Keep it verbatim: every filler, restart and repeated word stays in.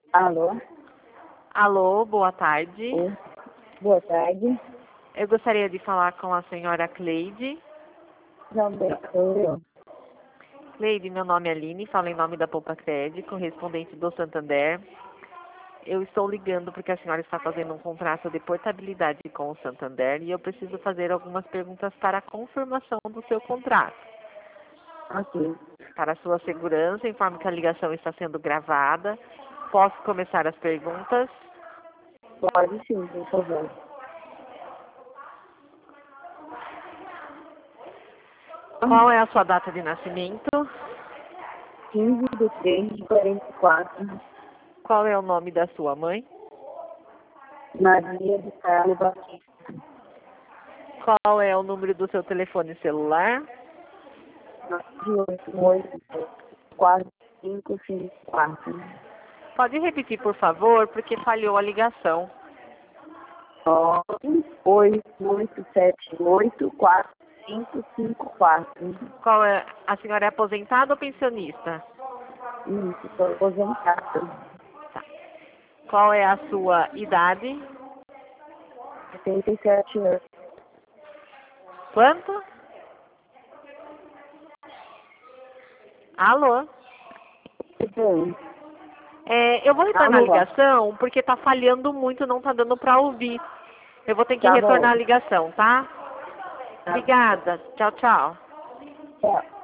Alô? Alô, boa tarde. Oi. Boa tarde. Eu gostaria de falar com a senhora Cleide. Também sou eu. Cleide, meu nome é Aline, falo em nome da Poupa Cred, correspondente do Santander. Eu estou ligando porque a senhora está fazendo um contrato de portabilidade com o Santander e eu preciso fazer algumas perguntas para a confirmação do seu contrato. Ok. Para a sua segurança, informo que a ligação está sendo gravada. Posso começar as perguntas? Pode sim, por favor. Qual é a sua data de nascimento? quinze de três de quarenta e quatro. Qual é o nome da sua mãe? Maria de Carlos Batista. Qual é o número do seu telefone celular? nove oito oito quatro cinco cinco quatro. Pode repetir, por favor, porque falhou a ligação. nove oito oito sete oito quatro cinco cinco quatro. Qual é? A senhora é aposentada ou pensionista? Isso, estou aposentada. Qual é a sua idade? setenta e sete anos. Quanto? Alô? Bem, É, eu vou retornar a Alô? ligação porque está falhando muito, não está dando para ouvir. Eu vou ter que Tá retornar bom. a ligação, tá? Tá. Obrigada. Tchau, tchau. Tchau.